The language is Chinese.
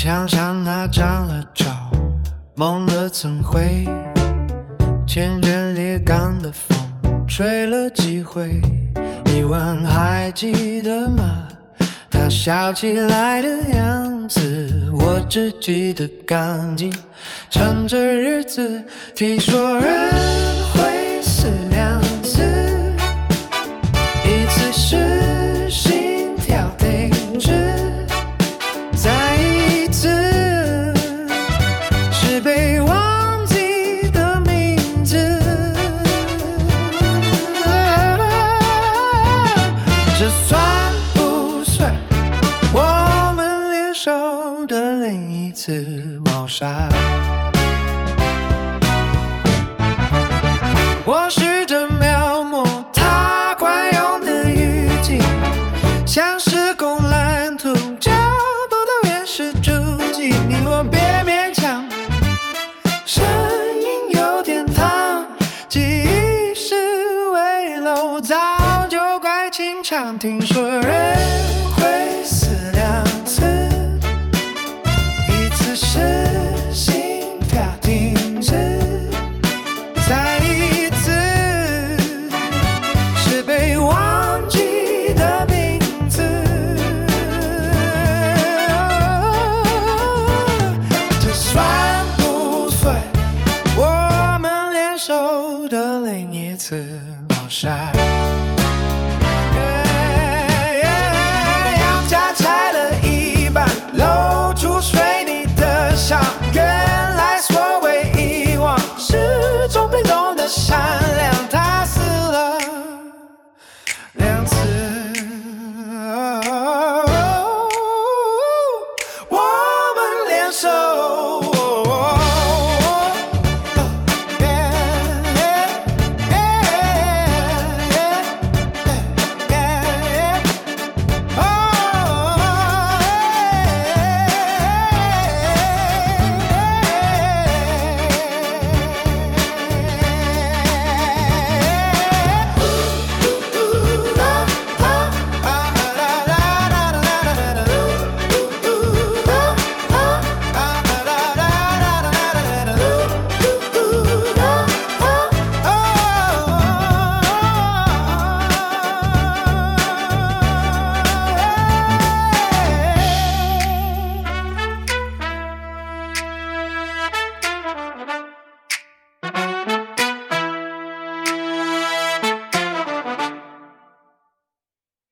想象那长了皱梦的曾回，千卷裂钢的风吹了几回。你问还记得吗？他笑起来的样子，我只记得钢筋趁着日子，听说人会死2次，一次是心跳停止，再一次是被忘记的名字。这算不算我们联手的另一次谋杀？我试着描摹他惯用的语境，像是公蓝图，找不到原始足迹。你我别勉强，声音有点烫，记忆是危楼，早就怪情场。听说人会死2次，一次是心跳停止，再一次是被忘记的名字。这算不算我们联手的另一次谋杀？